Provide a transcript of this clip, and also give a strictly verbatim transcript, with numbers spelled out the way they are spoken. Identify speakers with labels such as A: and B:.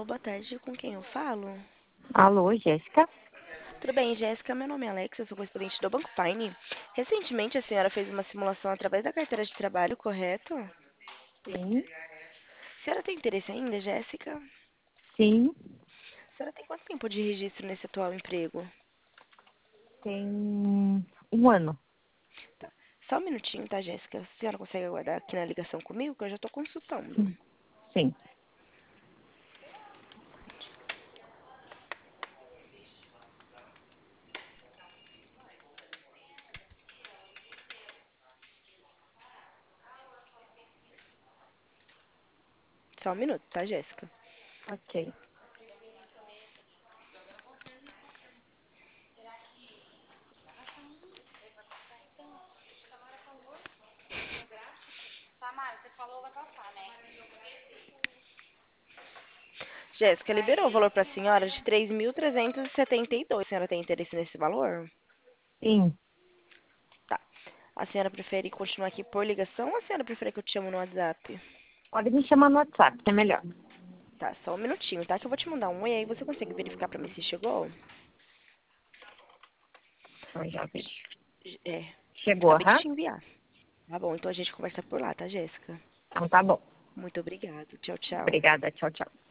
A: Alô, boa tarde. Com quem eu falo?
B: Alô, Jéssica?
A: Tudo bem, Jéssica? Meu nome é Alex, eu sou correspondente do Banco Paine. Recentemente, a senhora fez uma simulação através da carteira de trabalho, correto? A
B: Sim,
A: senhora tem interesse ainda, Jéssica?
B: sim,
A: A senhora tem quanto tempo de registro nesse atual emprego?
B: tem um ano.
A: Tá. Só um minutinho, tá, Jéssica? A senhora consegue aguardar aqui na ligação comigo, que eu já estou consultando.
B: Sim. Sim.
A: Só um minuto, tá, Jéssica?
B: Ok.
A: Jéssica, liberou o valor para a senhora de três mil trezentos e setenta e dois. A senhora tem interesse nesse valor?
B: Sim.
A: Tá. A senhora prefere continuar aqui por ligação ou a senhora prefere que eu te chame no WhatsApp?
B: Pode me chamar no WhatsApp, que é melhor.
A: Tá, só um minutinho, tá? Que eu vou te mandar um oi aí, você consegue verificar pra mim se chegou?
B: Eu já vi.
A: É,
B: Chegou,
A: acabei de
B: aham?
A: te enviar. Tá bom, então a gente conversa por lá, tá, Jéssica?
B: Então tá bom.
A: Muito obrigada. Tchau, tchau.
B: Obrigada. Tchau, tchau.